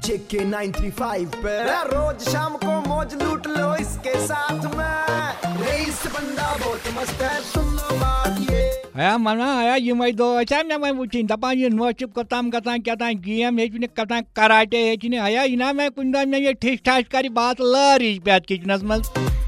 JK 935 पे रोज शाम को मौज लूट लो इसके साथ में। रईस बंदा बहुत मस्त है, सुन लो बात ये। आया मना आया ये मैं दो अच्छा मैं वुचिन दपान ये नोचिप कतम कतन क्या गेम हेचने कतन कराटे हेचने आया इना मैं कुंदा में ये ठीक ठाक करी बात लारी बैठ किचनस में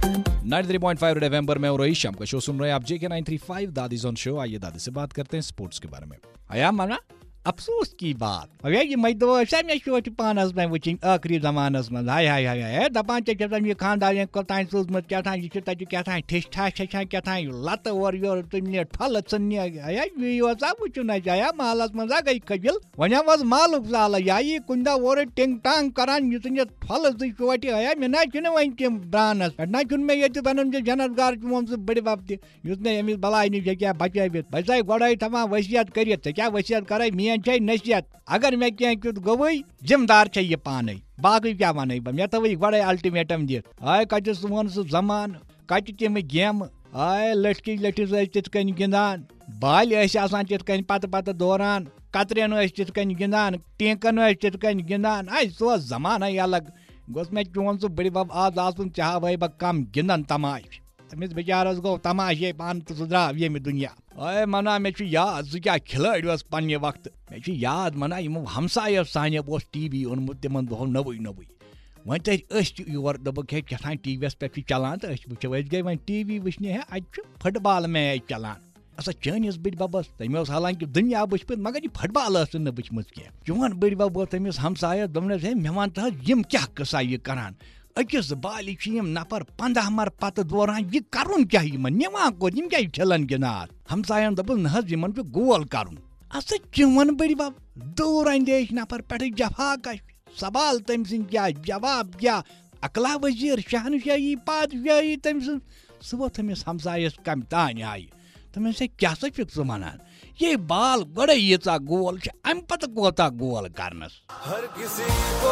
93.5 रेड एफएम पर मैं और शाम का शो सुन रहे हैं आप JK 935 दादीज ऑन शो। आइए दादी से बात करते हैं स्पोर्ट्स के बारे में। आया मना अफसोस की बात अरे ये मैं दो अच्छा मैं शो पानस में वुचिन आखिरी जमानस में हाय हाय हाय हाय दपान के जब ये खानदार कतान सोचमत क्या था ये तक क्या था ठीक ठाक क्या था लत और योर तुमने फल सन्ने आया ये सब वुचन आया मालस में आ गई कबिल वना was मालुक जाल या ये कुंदा और टिंग टांग करान ये फल जोटी आया मैं ना चुने वन के ब्रानस ना चुन में ये बनन जो जनरगार मोम से बड़े बाप दे उसने एमिस बलाई नहीं क्या बचाई बचाई गोड़ाई तमा वसियत करिए क्या वसियत करे मियां चाहिए नसीहत अगर मैं क्या क्यों गवई जिम्मेदार चाहिए पाने बाकी क्या माने मैं तो वही बड़े अल्टीमेटम दित आय कत सोन सह जमान कत तम गेम आय लटकी लटिस तिथन गिंदान बाल तिथन पत दौरान कतरन तिथन गिंदान टेंकन तिथन गिंदान आय सो जमान अलग गोस मैं चोन सह बड़ी बब आज आसन चाह वही बह कम गिंदन तमाश तमिस बेचारस गो तमाशे पान तो द्राव ये दुनिया आय मना मे याद सह क्या खिलाड़ी पे वक्त मे याद मना यमो हमसाय साने टीवी ओनमुत तिमन दोहन नवुई नवुई वन तर योर दोपक है क्या टीवी पे चलान तो वो गई वन टीवी वुचने है अत फुटबॉल मैच चलान अच्छा चनिस बड़ बबस तमिस हालांकि दुनिया वुचमत मगर यह फुटबॉल वुचमत की चोन बड़ बब तमिस हमसाय दोपन मे वन यम क्या कसा यह करान अकिस बाल नफर 15 मर पत दौरान यह करुन क्या निवान कोत क्या ठिलन गिनार हमसायन दपन न यमन पे गोल करुन अच्छा चवन बड़ बब दूर अंदेश नफर पे जफा कश सवाल तम सिंह क्या जवाब क्या अकला वजीर शहनशाही पादशाही तम सह तमिस हमसायस कम तान आय तमिस क्या सा वनान ये बाल गड़े यीचा गोल अम पत कोता गोल करनस हर किसी को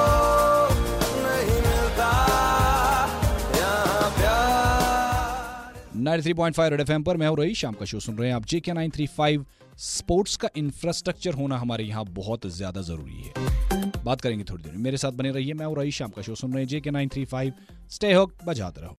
नहीं मिलता यहाँ प्यार। 93.5 रेड एफएम पर मैं हूं रही शाम का शो सुन रहे हैं आप JK 935। स्पोर्ट्स का इंफ्रास्ट्रक्चर होना हमारे यहाँ बहुत ज्यादा जरूरी है। बात करेंगे थोड़ी देर में, मेरे साथ बने रहिए। मैं हूं रही शाम का शो सुन रहे हैं JK 935। स्टे होक्ड, बजाते रहो।